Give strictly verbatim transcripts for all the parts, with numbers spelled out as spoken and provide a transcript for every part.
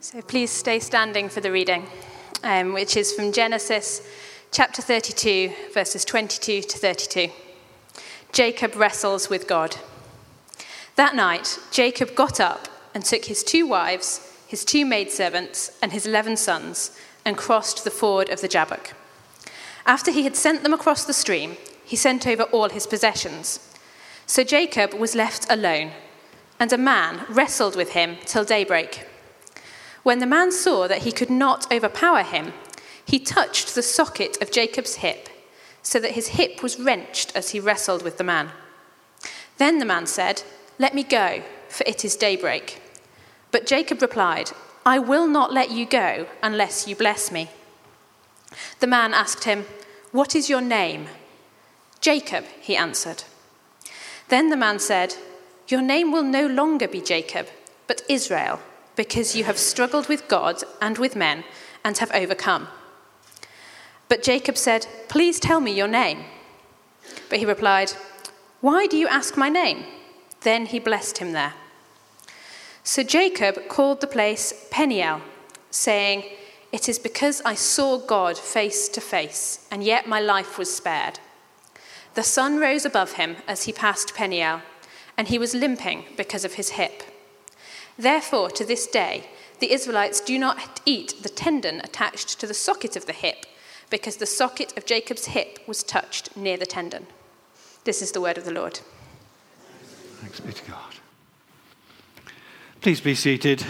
So please stay standing for the reading, um, which is from Genesis chapter thirty-two, verses twenty-two to thirty-two. Jacob wrestles with God. That night, Jacob got up and took his two wives, his two maidservants, and his eleven sons, and crossed the ford of the Jabbok. After he had sent them across the stream, he sent over all his possessions. So Jacob was left alone, and a man wrestled with him till daybreak. When the man saw that he could not overpower him, he touched the socket of Jacob's hip, so that his hip was wrenched as he wrestled with the man. Then the man said, "Let me go, for it is daybreak." But Jacob replied, "I will not let you go unless you bless me." The man asked him, "What is your name?" "Jacob," he answered. Then the man said, "Your name will no longer be Jacob, but Israel, because you have struggled with God and with men and have overcome." But Jacob said, "Please tell me your name." But he replied, "Why do you ask my name?" Then he blessed him there. So Jacob called the place Peniel, saying, "It is because I saw God face to face, and yet my life was spared." The sun rose above him as he passed Peniel, and he was limping because of his hip. Therefore, to this day, the Israelites do not eat the tendon attached to the socket of the hip, because the socket of Jacob's hip was touched near the tendon. This is the word of the Lord. Thanks be to God. Please be seated.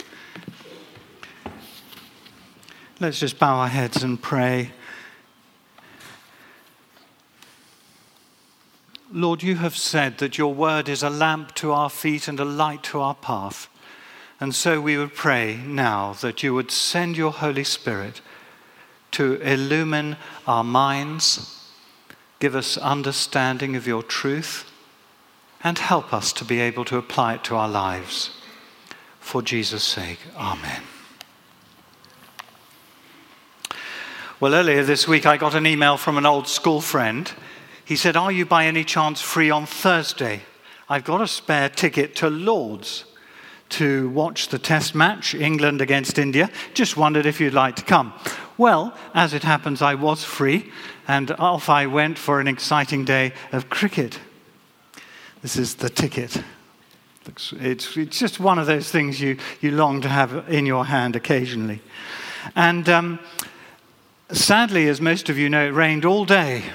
Let's just bow our heads and pray. Lord, you have said that your word is a lamp to our feet and a light to our path. And so we would pray now that you would send your Holy Spirit to illumine our minds, give us understanding of your truth, and help us to be able to apply it to our lives. For Jesus' sake, amen. Well, earlier this week I got an email from an old school friend. He said, "Are you by any chance free on Thursday? I've got a spare ticket to Lord's to watch the test match, England against India. Just wondered if you'd like to come." Well, as it happens, I was free, and off I went for an exciting day of cricket. This is the ticket. It's, it's just one of those things you, you long to have in your hand occasionally. And um, sadly, as most of you know, it rained all day.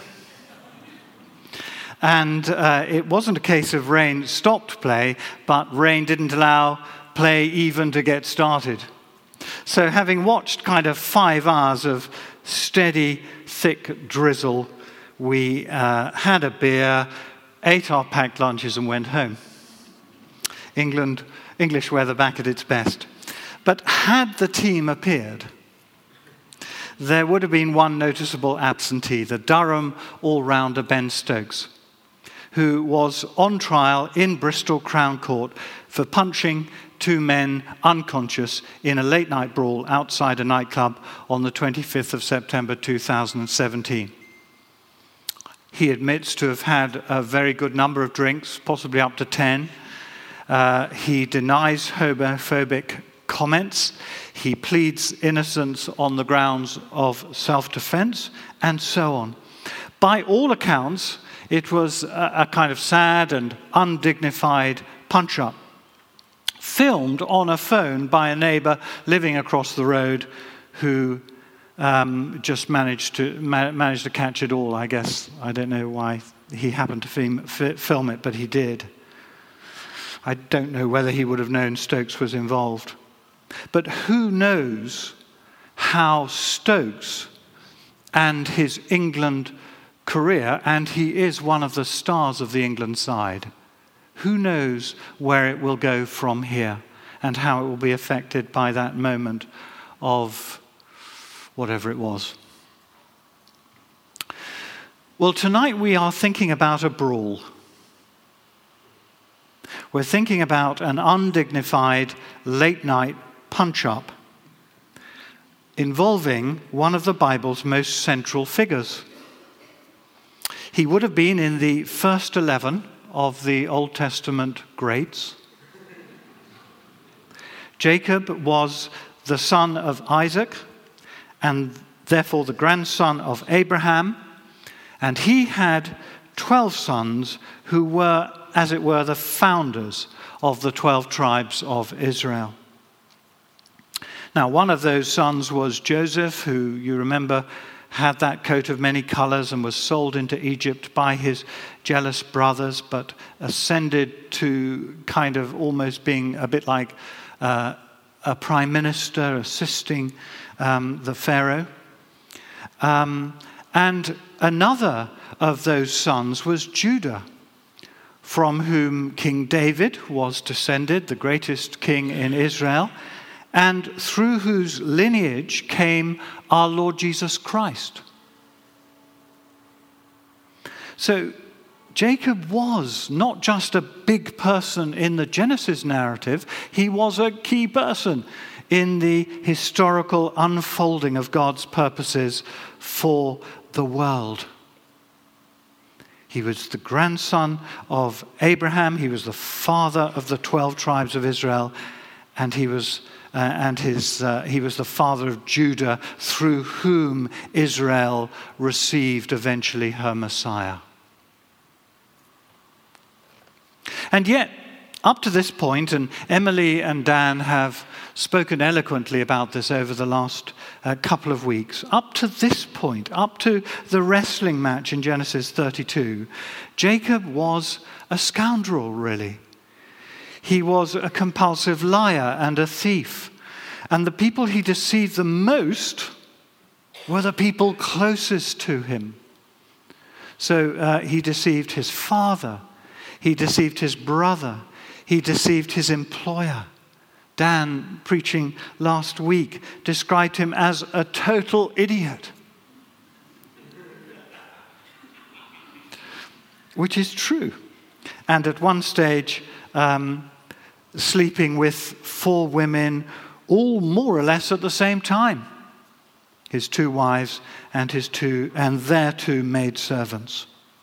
And uh, it wasn't a case of rain stopped play, but rain didn't allow play even to get started. So having watched kind of five hours of steady, thick drizzle, we uh, had a beer, ate our packed lunches and went home. England, English weather back at its best. But had the team appeared, there would have been one noticeable absentee, the Durham all-rounder Ben Stokes, who was on trial in Bristol Crown Court for punching two men unconscious in a late-night brawl outside a nightclub on the twenty-fifth of September two thousand seventeen. He admits to have had a very good number of drinks, possibly up to ten. Uh, he denies homophobic comments. He pleads innocence on the grounds of self-defense, and so on. By all accounts, it was a, a kind of sad and undignified punch-up, filmed on a phone by a neighbour living across the road who um, just managed to ma- managed to catch it all, I guess. I don't know why he happened to film, f- film it, but he did. I don't know whether he would have known Stokes was involved. But who knows how Stokes and his England career, and he is one of the stars of the England side, who knows where it will go from here and how it will be affected by that moment of whatever it was. Well, tonight we are thinking about a brawl. We're thinking about an undignified late-night punch-up involving one of the Bible's most central figures. He would have been in the first eleven of the Old Testament greats. Jacob was the son of Isaac, and therefore the grandson of Abraham, and he had twelve sons who were, as it were, the founders of the twelve tribes of Israel. Now, one of those sons was Joseph, who, you remember, had that coat of many colors and was sold into Egypt by his jealous brothers, but ascended to kind of almost being a bit like uh, a prime minister assisting um, the Pharaoh. Um, and another of those sons was Judah, from whom King David was descended, the greatest king in Israel, and through whose lineage came our Lord Jesus Christ. So Jacob was not just a big person in the Genesis narrative, he was a key person in the historical unfolding of God's purposes for the world. He was the grandson of Abraham, he was the father of the twelve tribes of Israel, and he was uh, and his uh, he was the father of Judah, through whom Israel received eventually her Messiah. And yet, up to this point, and Emily and Dan have spoken eloquently about this over the last uh, couple of weeks, up to this point, up to the wrestling match in Genesis thirty-two, Jacob was a scoundrel, really. He was a compulsive liar and a thief. And the people he deceived the most were the people closest to him. So uh, he deceived his father, he deceived his brother, he deceived his employer. Dan, preaching last week, described him as a total idiot. Which is true. And at one stage, um, sleeping with four women, all more or less at the same time. His two wives and his two and their two maidservants.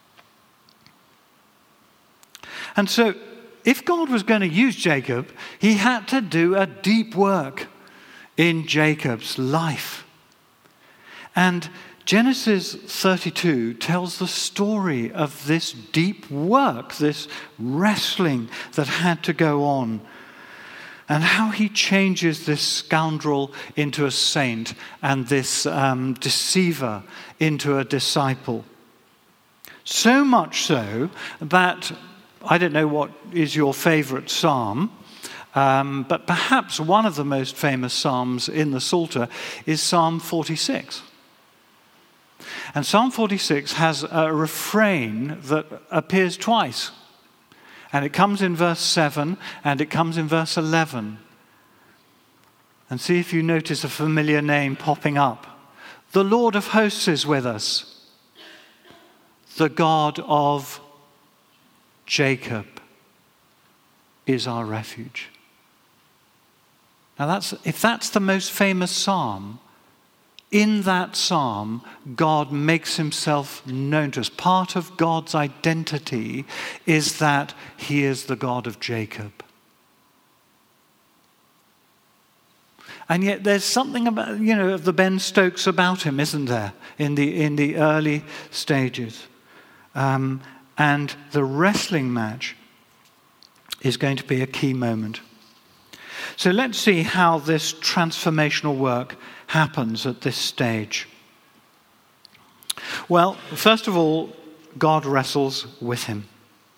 And so, if God was going to use Jacob, he had to do a deep work in Jacob's life. And Genesis thirty-two tells the story of this deep work, this wrestling that had to go on, and how he changes this scoundrel into a saint and this um, deceiver into a disciple. So much so that, I don't know what is your favorite psalm, um, but perhaps one of the most famous psalms in the Psalter is Psalm forty-six. And Psalm forty-six has a refrain that appears twice. And it comes in verse seven and it comes in verse eleven. And see if you notice a familiar name popping up. The Lord of hosts is with us. The God of Jacob is our refuge. Now that's, if that's the most famous psalm, in that psalm, God makes himself known to us. Part of God's identity is that he is the God of Jacob. And yet there's something about, you know, of the Ben Stokes about him, isn't there, in the, in the early stages. Um, and the wrestling match is going to be a key moment. So let's see how this transformational work happens at this stage. Well, first of all, God wrestles with him.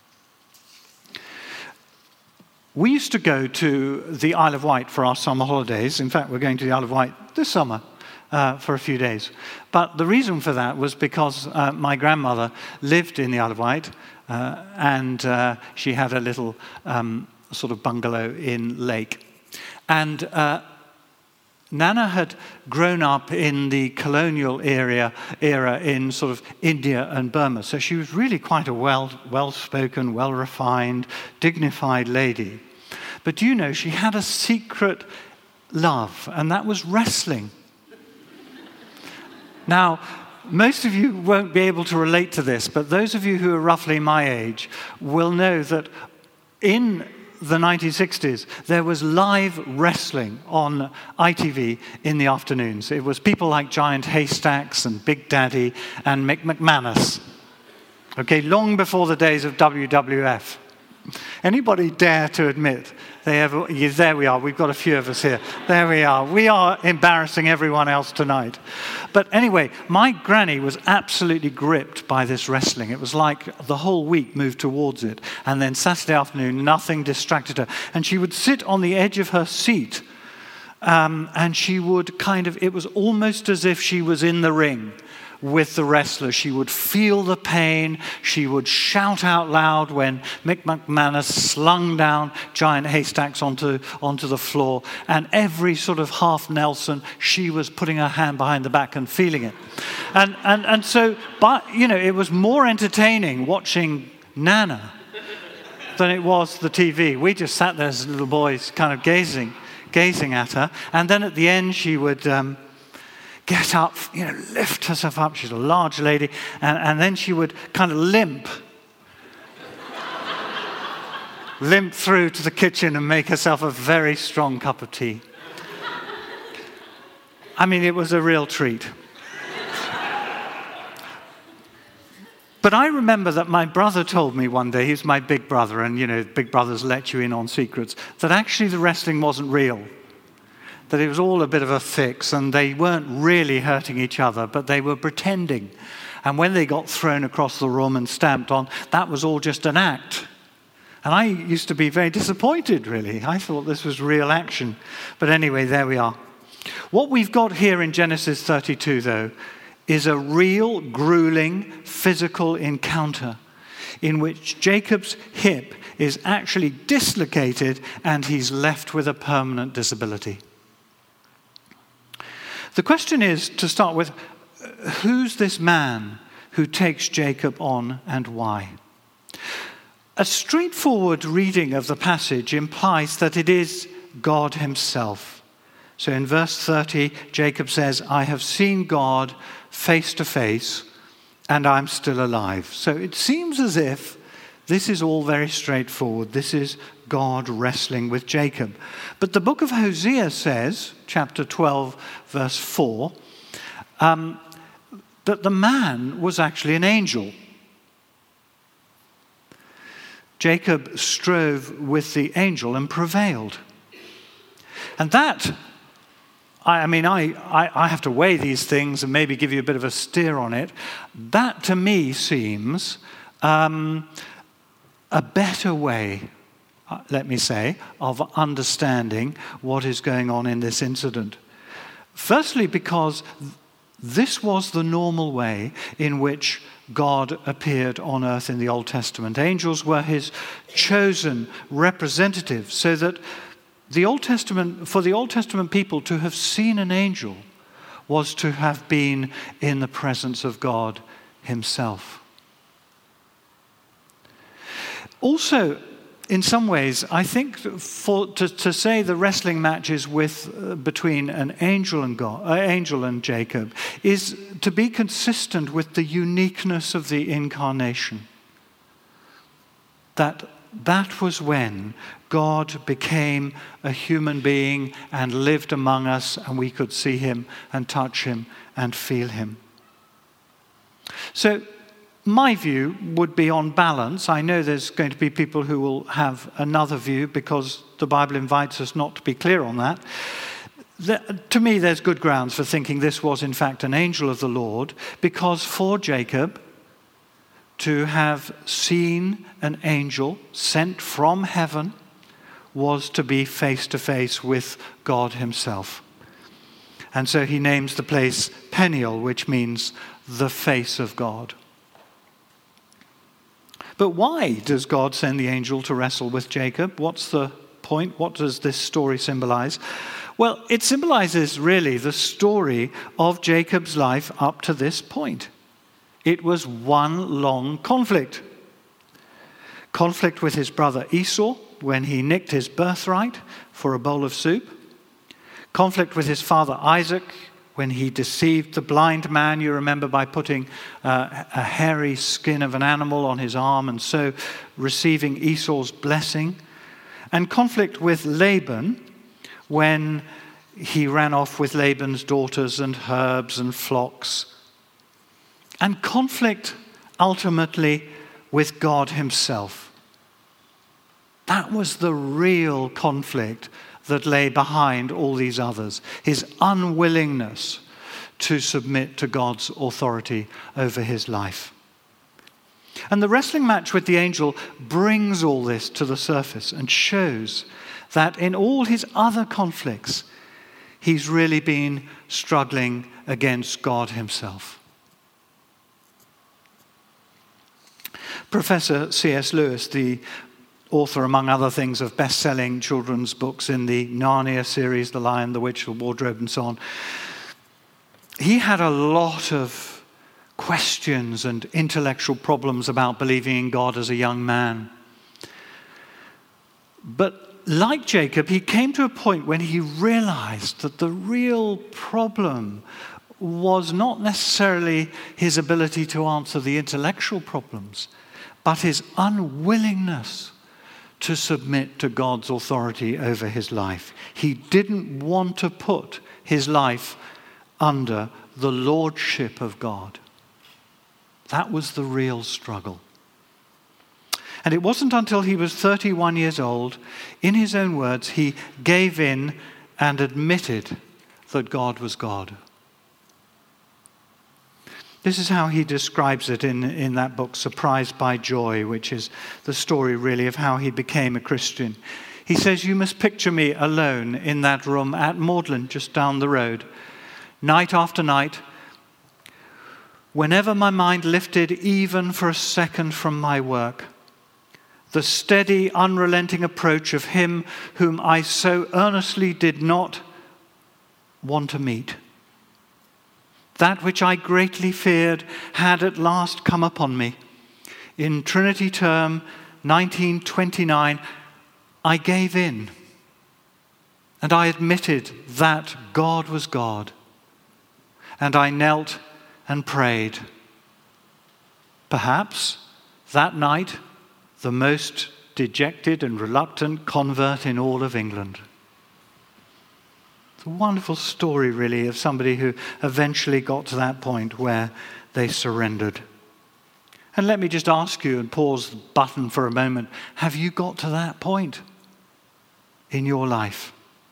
We used to go to the Isle of Wight for our summer holidays. In fact, we're going to the Isle of Wight this summer uh, for a few days. But the reason for that was because uh, my grandmother lived in the Isle of Wight, uh, and uh, she had a little um, sort of bungalow in Lake. And uh, Nana had grown up in the colonial area era in sort of India and Burma. So she was really quite a well, well-spoken, well-refined, dignified lady. But you know, she had a secret love, and that was wrestling. Now, most of you won't be able to relate to this, but those of you who are roughly my age will know that in the nineteen sixties, there was live wrestling on I T V in the afternoons. It was people like Giant Haystacks and Big Daddy and Mick McManus. Okay, long before the days of W W F. Anybody dare to admit they ever... Yeah, there we are. We've got a few of us here. There we are. We are embarrassing everyone else tonight. But anyway, my granny was absolutely gripped by this wrestling. It was like the whole week moved towards it. And then Saturday afternoon, nothing distracted her. And she would sit on the edge of her seat, um, and she would kind of... It was almost as if she was in the ring with the wrestler. She would feel the pain. She would shout out loud when Mick McManus slung down Giant Haystacks onto, onto the floor. And every sort of half Nelson, she was putting her hand behind the back and feeling it. And, and, and so, but, you know, it was more entertaining watching Nana than it was the T V. We just sat there as little boys kind of gazing, gazing at her. And then at the end, she would... Um, get up, you know, lift herself up. She's a large lady. And, and then she would kind of limp. limp through to the kitchen and make herself a very strong cup of tea. I mean, it was a real treat. But I remember that my brother told me one day, he's my big brother, and, you know, big brothers let you in on secrets, that actually the wrestling wasn't real. That it was all a bit of a fix, and they weren't really hurting each other, but they were pretending. And when they got thrown across the room and stamped on, that was all just an act. And I used to be very disappointed, really. I thought this was real action. But anyway, there we are. What we've got here in Genesis thirty-two, though, is a real, grueling, physical encounter in which Jacob's hip is actually dislocated and he's left with a permanent disability. The question is, to start with, who's this man who takes Jacob on and why? A straightforward reading of the passage implies that it is God himself. So in verse thirty, Jacob says, I have seen God face to face, and I'm still alive. So it seems as if this is all very straightforward. This is God wrestling with Jacob. But the book of Hosea says, chapter twelve, verse four, um, that the man was actually an angel. Jacob strove with the angel and prevailed. And that, I, I mean, I, I, I have to weigh these things and maybe give you a bit of a steer on it. That to me seems um, a better way, let me say, of understanding what is going on in this incident. Firstly, because this was the normal way in which God appeared on earth in the Old Testament. Angels were his chosen representatives, so that the Old Testament, for the Old Testament people to have seen an angel was to have been in the presence of God himself. Also, in some ways, I think for, to, to say the wrestling matches with uh, between an angel and God, uh, angel and Jacob, is to be consistent with the uniqueness of the incarnation. That that was when God became a human being and lived among us, and we could see him and touch him and feel him. So, my view would be, on balance, I know there's going to be people who will have another view because the Bible invites us not to be clear on that. The, to me, there's good grounds for thinking this was in fact an angel of the Lord, because for Jacob to have seen an angel sent from heaven was to be face to face with God himself. And so he names the place Peniel, which means the face of God. But why does God send the angel to wrestle with Jacob? What's the point? What does this story symbolize? Well, it symbolizes really the story of Jacob's life up to this point. It was one long conflict. Conflict with his brother Esau when he nicked his birthright for a bowl of soup. Conflict with his father Isaac when he deceived the blind man, you remember, by putting uh, a hairy skin of an animal on his arm and so receiving Esau's blessing. and conflict with Laban when he ran off with Laban's daughters and herds and flocks, and conflict ultimately with God himself. That was the real conflict that lay behind all these others, his unwillingness to submit to God's authority over his life. And the wrestling match with the angel brings all this to the surface and shows that in all his other conflicts, he's really been struggling against God himself. Professor C S Lewis, the author, among other things, of best-selling children's books in the Narnia series, The Lion, the Witch, the Wardrobe, and so on, he had a lot of questions and intellectual problems about believing in God as a young man. But like Jacob, he came to a point when he realized that the real problem was not necessarily his ability to answer the intellectual problems, but his unwillingness to submit to God's authority over his life. He didn't want to put his life under the lordship of God. That was the real struggle. And it wasn't until he was thirty-one years old, in his own words, he gave in and admitted that God was God. This is how he describes it in, in that book, Surprised by Joy, which is the story really of how he became a Christian. He says, "You must picture me alone in that room at Magdalen, just down the road, night after night. Whenever my mind lifted even for a second from my work, the steady, unrelenting approach of him whom I so earnestly did not want to meet. That which I greatly feared had at last come upon me. In Trinity Term nineteen twenty-nine, I gave in, and I admitted that God was God, and I knelt and prayed. Perhaps that night, the most dejected and reluctant convert in all of England." It's a wonderful story, really, of somebody who eventually got to that point where they surrendered. And let me just ask you and pause the button for a moment. Have you got to that point in your life?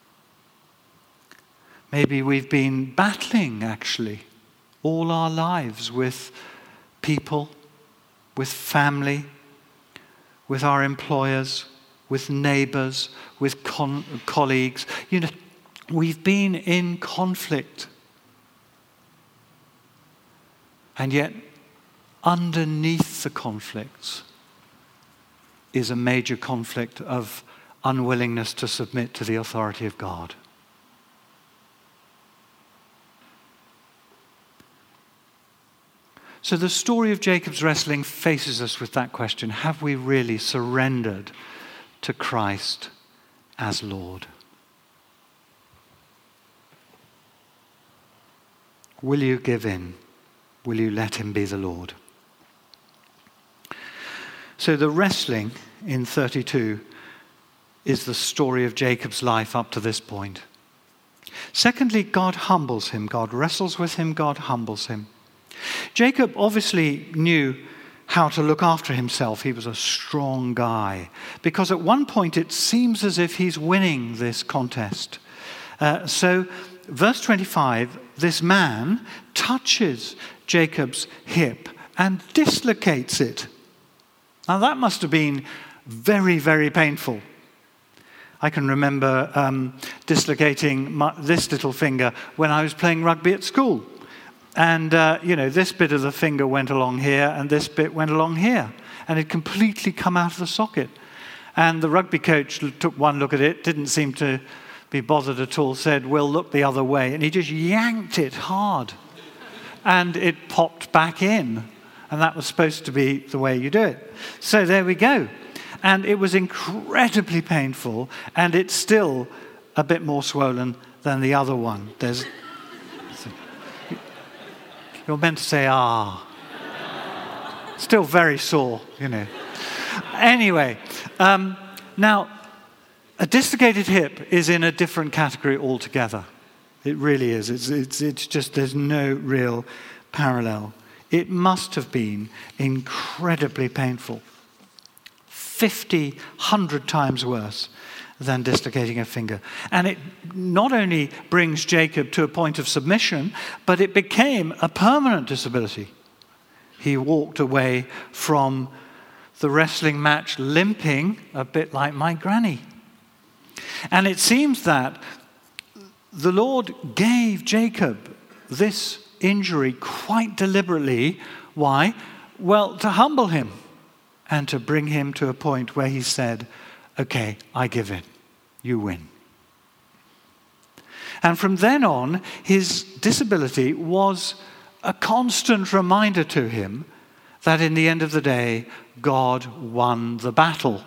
Maybe we've been battling, actually, all our lives with people, with family, with our employers, with neighbors, with con- colleagues. You know, we've been in conflict. And yet, underneath the conflicts is a major conflict of unwillingness to submit to the authority of God. So the story of Jacob's wrestling faces us with that question: have we really surrendered to Christ as Lord? Will you give in? Will you let him be the Lord? So the wrestling in thirty-two is the story of Jacob's life up to this point. Secondly, God humbles him. God wrestles with him. God humbles him. Jacob obviously knew how to look after himself. He was a strong guy, because at one point it seems as if he's winning this contest. Uh, so verse twenty-five, this man touches Jacob's hip and dislocates it. Now that must have been very, very painful. I can remember um, dislocating my, this little finger when I was playing rugby at school. And, uh, you know, this bit of the finger went along here and this bit went along here. And it completely come out of the socket. And the rugby coach took one look at it, didn't seem to be bothered at all, said, "We'll look the other way." And he just yanked it hard. And it popped back in. And that was supposed to be the way you do it. So there we go. And it was incredibly painful. And it's still a bit more swollen than the other one. There's... You're meant to say, "ah." Still very sore, you know. Anyway, um, now, A dislocated hip is in a different category altogether. It really is. It's, it's, it's just, there's no real parallel. It must have been incredibly painful. fifty, one hundred times worse than dislocating a finger. And it not only brings Jacob to a point of submission, but it became a permanent disability. He walked away from the wrestling match limping, a bit like my granny. And it seems that the Lord gave Jacob this injury quite deliberately. Why? Well, to humble him and to bring him to a point where he said, okay, I give in. You win. And from then on, his disability was a constant reminder to him that in the end of the day, God won the battle.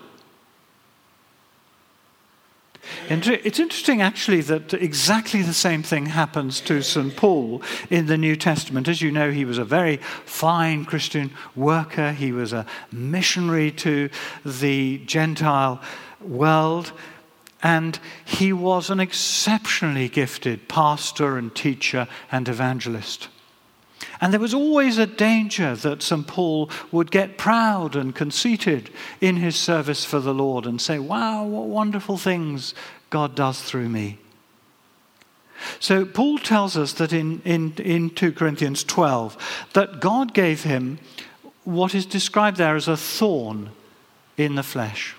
And it's interesting, actually, that exactly the same thing happens to Saint Paul in the New Testament. As you know, he was a very fine Christian worker. He was a missionary to the Gentile world. And he was an exceptionally gifted pastor and teacher and evangelist. And there was always a danger that Saint Paul would get proud and conceited in his service for the Lord and say, wow, what wonderful things God does through me. So Paul tells us that in, in, in two Corinthians twelve, that God gave him what is described there as a thorn in the flesh.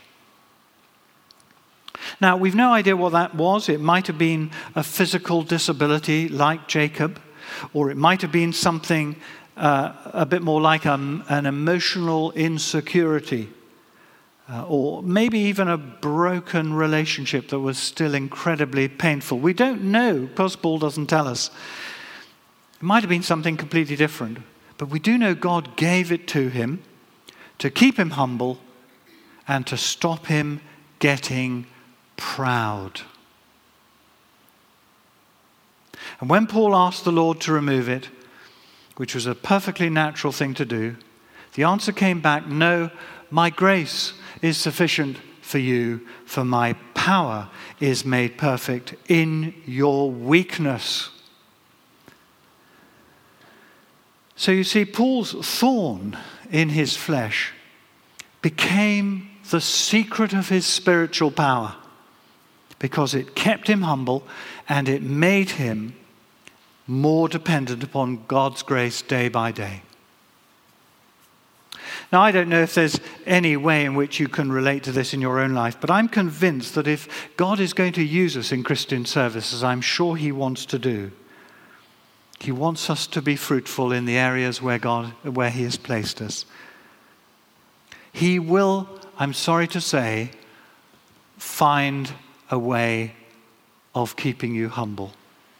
Now, we've no idea what that was. It might have been a physical disability like Jacob, or it might have been something uh, a bit more like a, an emotional insecurity, uh, or maybe even a broken relationship that was still incredibly painful. We don't know, because Paul doesn't tell us. It might have been something completely different, but we do know God gave it to him to keep him humble and to stop him getting proud. And when Paul asked the Lord to remove it, which was a perfectly natural thing to do, the answer came back, no, my grace is sufficient for you, for my power is made perfect in your weakness. So you see, Paul's thorn in his flesh became the secret of his spiritual power, because it kept him humble and it made him more dependent upon God's grace day by day. Now, I don't know if there's any way in which you can relate to this in your own life, but I'm convinced that if God is going to use us in Christian service, as I'm sure he wants to do, he wants us to be fruitful in the areas where God, where he has placed us. He will, I'm sorry to say, find a way of keeping you humble.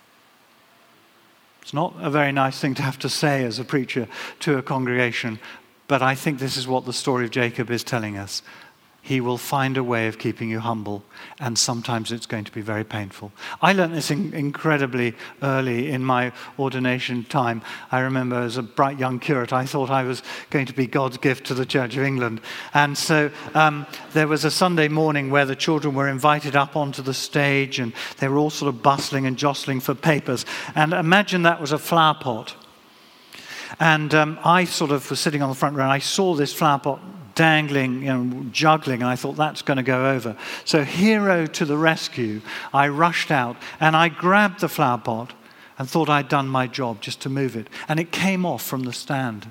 It's not a very nice thing to have to say as a preacher to a congregation, but I think this is what the story of Jacob is telling us. He will find a way of keeping you humble, and sometimes it's going to be very painful. I learned this in, incredibly early in my ordination time. I remember as a bright young curate, I thought I was going to be God's gift to the Church of England. And so um, there was a Sunday morning where the children were invited up onto the stage, and they were all sort of bustling and jostling for papers. And imagine that was a flower pot. And um, I sort of was sitting on the front row, and I saw this flower pot dangling, you know, juggling, and I thought that's going to go over. So hero to the rescue, I rushed out and I grabbed the flower pot and thought I'd done my job just to move it. And it came off from the stand.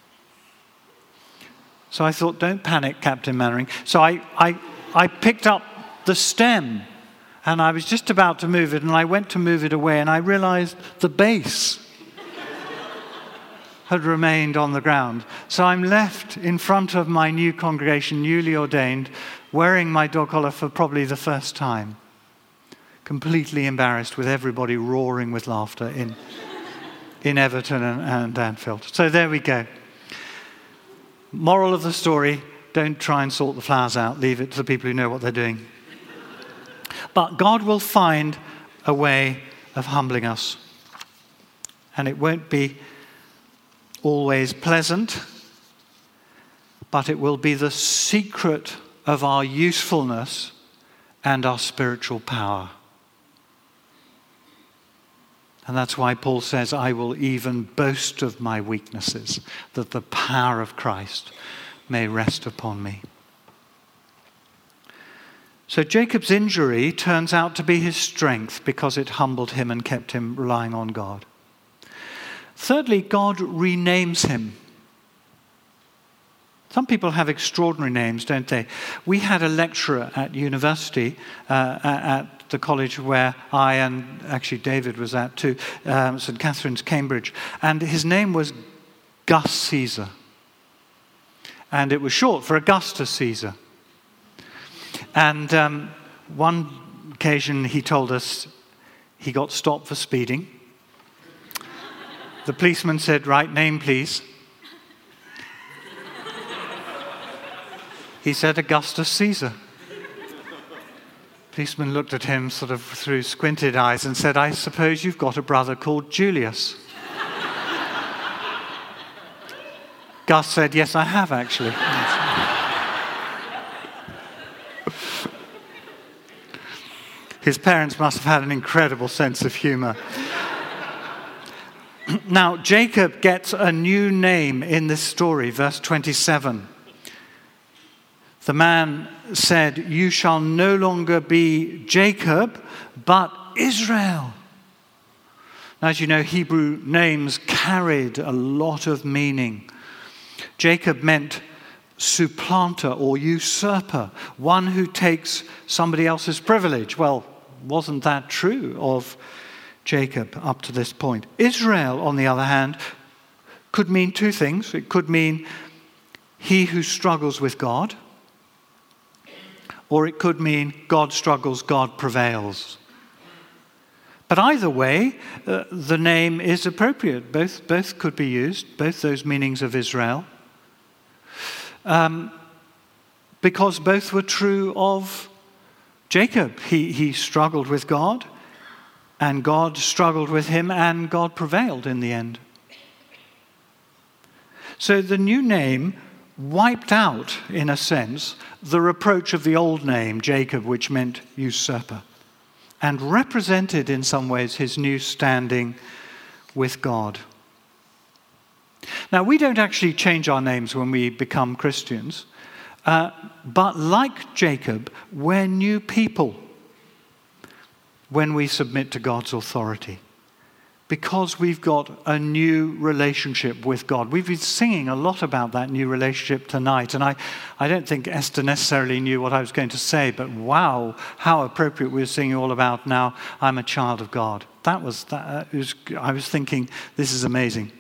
So I thought, don't panic, Captain Mannering. So I, I, I picked up the stem and I was just about to move it, and I went to move it away, and I realized the base had remained on the ground. So I'm left in front of my new congregation, newly ordained, wearing my dog collar for probably the first time, completely embarrassed, with everybody roaring with laughter in, in Everton and, and Anfield. So there we go. Moral of the story, don't try and sort the flowers out. Leave it to the people who know what they're doing. But God will find a way of humbling us. And it won't be always pleasant, but it will be the secret of our usefulness and our spiritual power. And that's why Paul says, I will even boast of my weaknesses, that the power of Christ may rest upon me. So Jacob's injury turns out to be his strength because it humbled him and kept him relying on God. Thirdly, God renames him. Some people have extraordinary names, don't they? We had a lecturer at university, uh, at the college where I and actually David was at too, um, Saint Catherine's, Cambridge, and his name was Gus Caesar. And it was short for Augustus Caesar. And um, one occasion he told us he got stopped for speeding. The policeman said, right name, please. He said, Augustus Caesar. Policeman looked at him sort of through squinted eyes and said, I suppose you've got a brother called Julius. Gus said, yes, I have actually. His parents must have had an incredible sense of humor. Now, Jacob gets a new name in this story, verse twenty-seven. The man said, you shall no longer be Jacob, but Israel. Now, as you know, Hebrew names carried a lot of meaning. Jacob meant supplanter or usurper, one who takes somebody else's privilege. Well, wasn't that true of Jacob up to this point? Israel, on the other hand, could mean two things. It could mean he who struggles with God, or it could mean God struggles, God prevails. But either way, uh, the name is appropriate. Both, both could be used, both those meanings of Israel, um, because both were true of Jacob. He, he struggled with God, and God struggled with him, and God prevailed in the end. So the new name wiped out, in a sense, the reproach of the old name, Jacob, which meant usurper, and represented in some ways his new standing with God. Now, we don't actually change our names when we become Christians, uh, but like Jacob, we're new people when we submit to God's authority, because we've got a new relationship with God. We've been singing a lot about that new relationship tonight, and I, I don't think Esther necessarily knew what I was going to say, but wow, how appropriate we were singing all about now, I'm a child of God. That was, that uh, was I was thinking, this is amazing.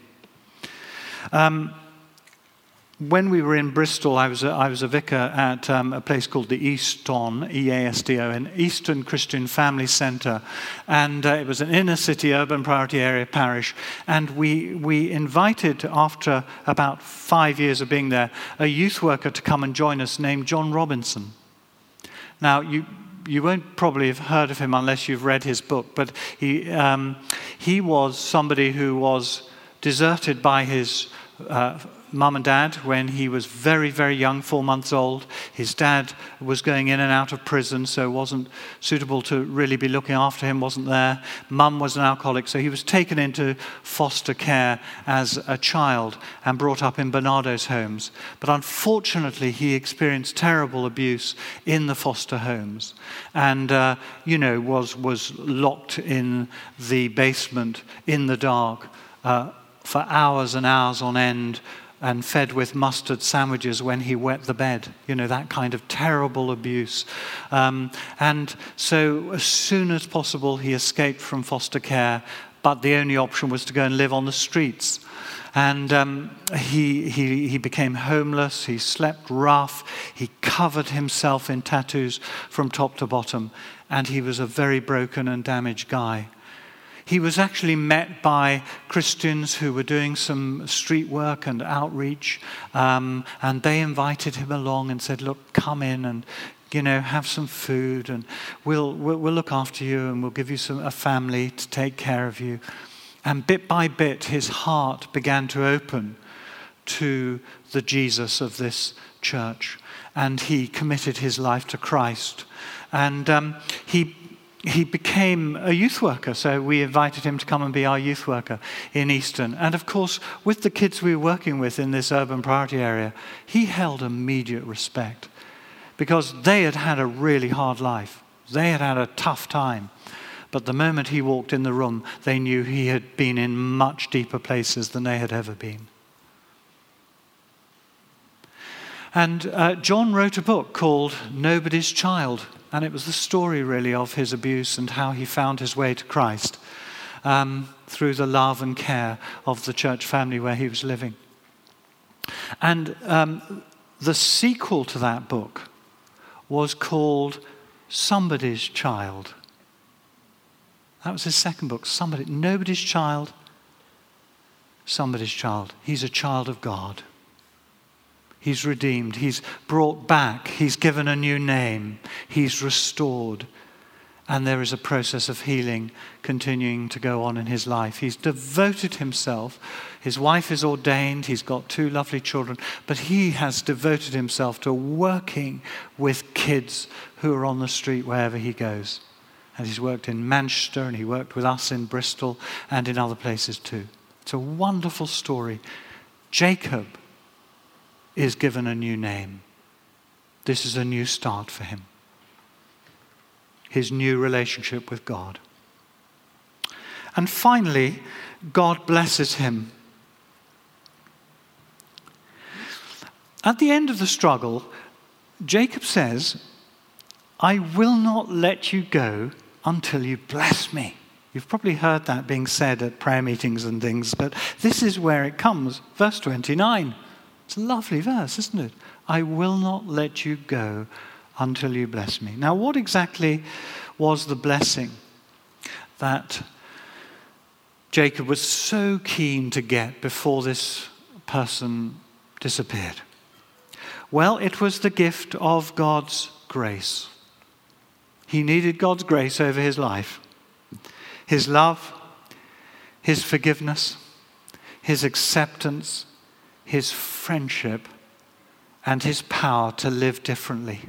Um, When we were in Bristol, I was a, I was a vicar at um, a place called the Easton, E A S D O, an Eastern Christian Family Centre. And uh, it was an inner city, urban priority area parish. And we, we invited, after about five years of being there, a youth worker to come and join us named John Robinson. Now, you... You won't probably have heard of him unless you've read his book, but he um, he was somebody who was deserted by his uh, mum and dad when he was very, very young, four months old. His dad was going in and out of prison, so wasn't suitable to really be looking after him, wasn't there. Mum was an alcoholic, so he was taken into foster care as a child and brought up in Barnardo's homes. But unfortunately, he experienced terrible abuse in the foster homes and, uh, you know, was, was locked in the basement in the dark uh, for hours and hours on end, and fed with mustard sandwiches when he wet the bed. You know, that kind of terrible abuse. Um, and so as soon as possible, he escaped from foster care, but the only option was to go and live on the streets. And um, he, he, he became homeless, he slept rough, he covered himself in tattoos from top to bottom, and he was a very broken and damaged guy. He was actually met by Christians who were doing some street work and outreach, um, and they invited him along and said, look, come in and, you know, have some food, and we'll, we'll, we'll look after you, and we'll give you some, a family to take care of you. And bit by bit, his heart began to open to the Jesus of this church. and he committed his life to Christ. And um, he he became a youth worker, so we invited him to come and be our youth worker in Easton. And of course, with the kids we were working with in this urban priority area, he held immediate respect because they had had a really hard life. They had had a tough time. But the moment he walked in the room, they knew he had been in much deeper places than they had ever been. And uh, John wrote a book called Nobody's Child, and it was the story really of his abuse and how he found his way to Christ um, through the love and care of the church family where he was living. And um, the sequel to that book was called Somebody's Child. That was his second book, Somebody, Nobody's Child, Somebody's Child. He's a child of God. He's redeemed. He's brought back. He's given a new name. He's restored. And there is a process of healing continuing to go on in his life. He's devoted himself. His wife is ordained. He's got two lovely children. But he has devoted himself to working with kids who are on the street wherever he goes. And he's worked in Manchester, and he worked with us in Bristol and in other places too. It's a wonderful story. Jacob is given a new name. This is a new start for him. His new relationship with God. And finally, God blesses him. At the end of the struggle, Jacob says, I will not let you go until you bless me. You've probably heard that being said at prayer meetings and things, but this is where it comes. Verse twenty-nine. It's a lovely verse, isn't it? I will not let you go until you bless me. Now, what exactly was the blessing that Jacob was so keen to get before this person disappeared? Well, it was the gift of God's grace. He needed God's grace over his life. His love, his forgiveness, his acceptance, his friendship, and his power to live differently.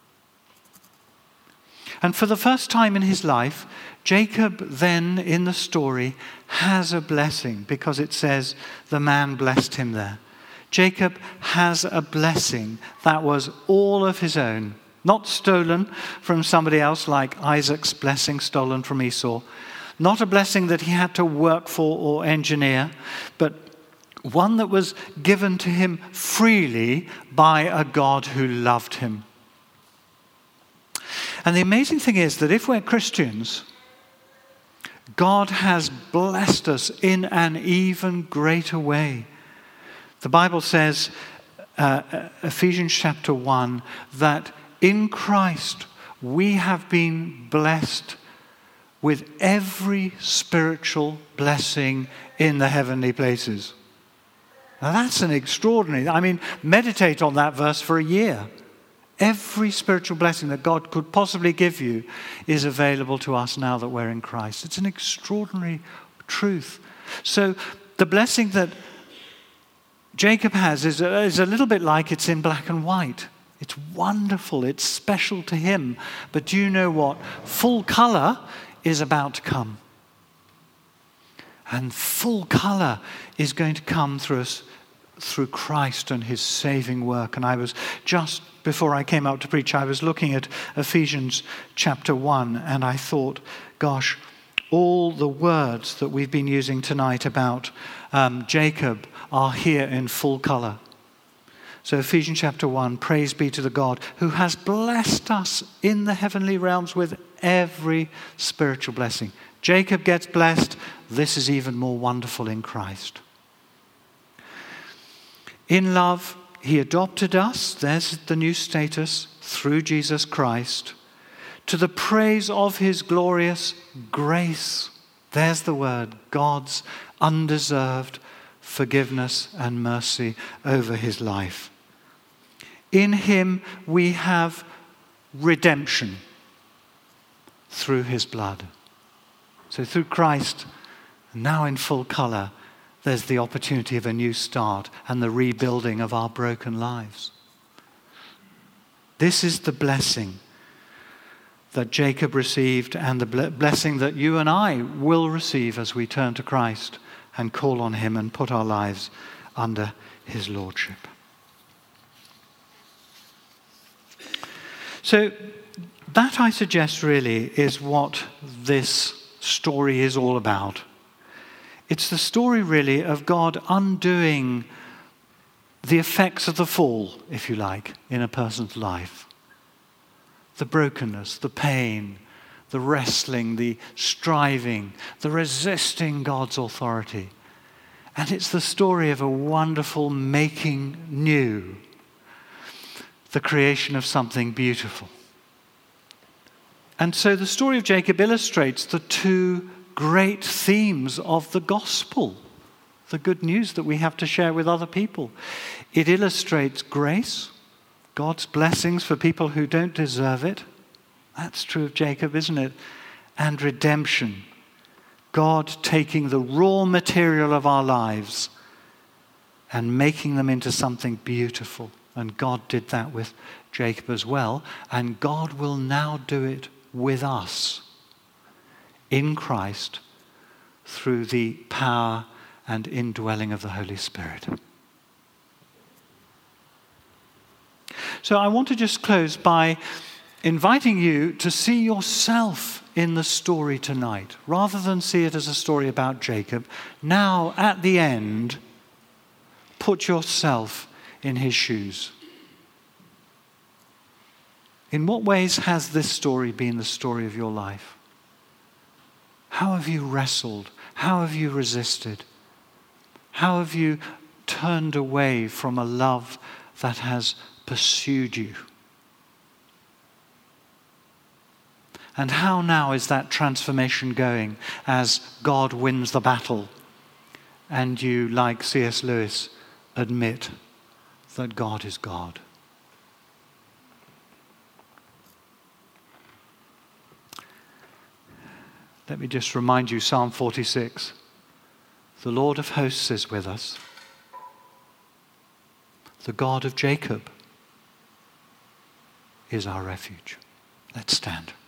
And for the first time in his life, Jacob then in the story has a blessing because it says the man blessed him there. Jacob has a blessing that was all of his own, not stolen from somebody else like Isaac's blessing stolen from Esau, not a blessing that he had to work for or engineer, but one that was given to him freely by a God who loved him. And the amazing thing is that if we're Christians, God has blessed us in an even greater way. The Bible says, uh, Ephesians chapter one, that in Christ we have been blessed with every spiritual blessing in the heavenly places. Now that's an extraordinary, I mean, meditate on that verse for a year. Every spiritual blessing that God could possibly give you is available to us now that we're in Christ. It's an extraordinary truth. So the blessing that Jacob has is a, is a little bit like it's in black and white. It's wonderful. It's special to him. But do you know what? Full color is about to come. And full color is going to come through us, through Christ and his saving work. And I was just before I came out to preach, I was looking at Ephesians chapter one, and I thought, gosh, all the words that we've been using tonight about um, Jacob are here in full color. So Ephesians chapter one, praise be to the God who has blessed us in the heavenly realms with every spiritual blessing. Jacob gets blessed. This is even more wonderful in Christ. In love, he adopted us, there's the new status, through Jesus Christ, to the praise of his glorious grace. There's the word, God's undeserved forgiveness and mercy over his life. In him we have redemption through his blood. So through Christ, now in full color, there's the opportunity of a new start and the rebuilding of our broken lives. This is the blessing that Jacob received and the blessing that you and I will receive as we turn to Christ and call on him and put our lives under his lordship. So that, I suggest, really is what this story is all about. It's the story, really, of God undoing the effects of the fall, if you like, in a person's life. The brokenness, the pain, the wrestling, the striving, the resisting God's authority. And it's the story of a wonderful making new, the creation of something beautiful. And so the story of Jacob illustrates the two great themes of the gospel, the good news that we have to share with other people. It illustrates grace, God's blessings for people who don't deserve it. That's true of Jacob, isn't it? And redemption, God taking the raw material of our lives and making them into something beautiful. And God did that with Jacob as well. And God will now do it with us in Christ through the power and indwelling of the Holy Spirit. So I want to just close by inviting you to see yourself in the story tonight, rather than see it as a story about Jacob. Now, at the end, put yourself in his shoes. In what ways has this story been the story of your life? How have you wrestled? How have you resisted? How have you turned away from a love that has pursued you? And how now is that transformation going as God wins the battle and you, like C S Lewis, admit that God is God? Let me just remind you, Psalm forty-six. The Lord of hosts is with us. The God of Jacob is our refuge. Let's stand.